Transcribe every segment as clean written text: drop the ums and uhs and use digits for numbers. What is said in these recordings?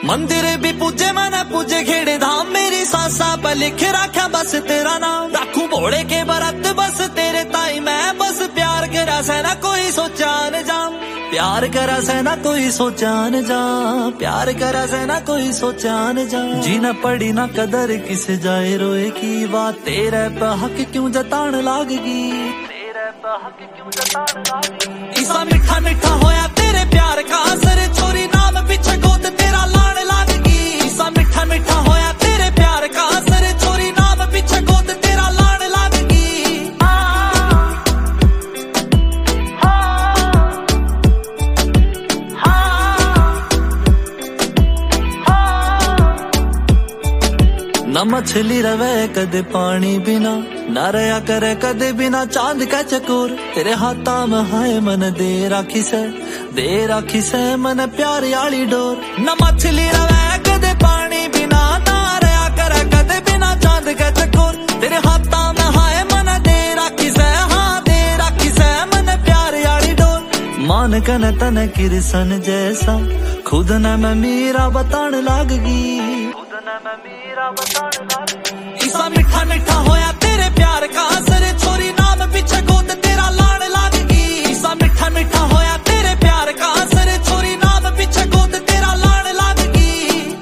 मंदिर भी पूजे मन पूजे खेड़े धाम, मेरी सासा पर लिख रखा बस तेरा नाम। रखू भोड़े के बरत बस तेरे ताई मैं, बस प्यार करा से ना कोई सोचा न जाम, प्यार करा से ना कोई सोचा न जाम, प्यार करा से ना कोई सोचा न जाम। जी न पड़ी ना कदर किस जाए रोए की बात, तेरे पे हक क्यों जतान लागगी, तेरे पे हक क्यों जतान लागगी। इसा मीठा मीठा होया तेरे प्यार का असर, छोरी नाम पीछे गोद तेरा लान लागगी। इसा मीठा मीठा होया तेरे प्यार का असर, छोरी नाम पीछे गोद तेरा लान लागगी। न मछली रवे कदे पानी बिना, न रया करे कदे बिना चांद का चकोर। तेरे हाथा में हाय मन दे राखी से मन प्यार याली डोर। न मछली रवे कदे पानी बिना, न रया करे कदे बिना चांद का चकोर। तेरे हाथा में हाय मन दे राखी से, हाँ दे राखी से मन प्यार याली डोर। मान कन तन किरसन जैसा, खुद न मैं मेरा बतान लागगी, इसा मीठा मीठा होया तेरे प्यार का असर, छोरी नाम पीछे गोद तेरा लान लागगी। इसा मीठा मीठा होया तेरे प्यार का असर, छोरी नाम पीछे गोद तेरा लान लागगी।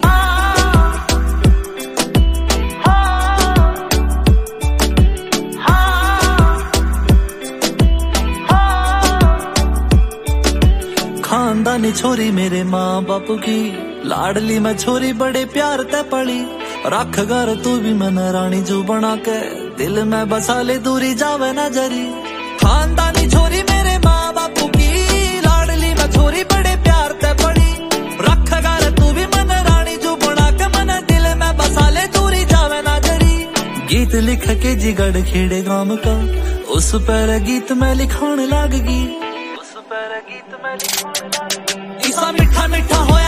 खानदानी छोरी मेरे माँ बापू की, लाडली मैं छोरी बड़े प्यार ते पली। रख घर तू भी मन रानी जो बना के, दिल में बसा ले दूरी जावे न जरी। खानदानी छोरी मेरे माँ बापू की, लाडली मैं छोरी बड़े प्यार ते पड़ी। रख घर तू भी मन रानी जो बना के, मन दिल में बसा ले दूरी जावे न जरी। गीत लिख के जिगड़ खेड़े गांव का, उस पर गीत में लिखान लागगी, उस पर गीत में लिखान लागगी। इसा मीठा मीठा होया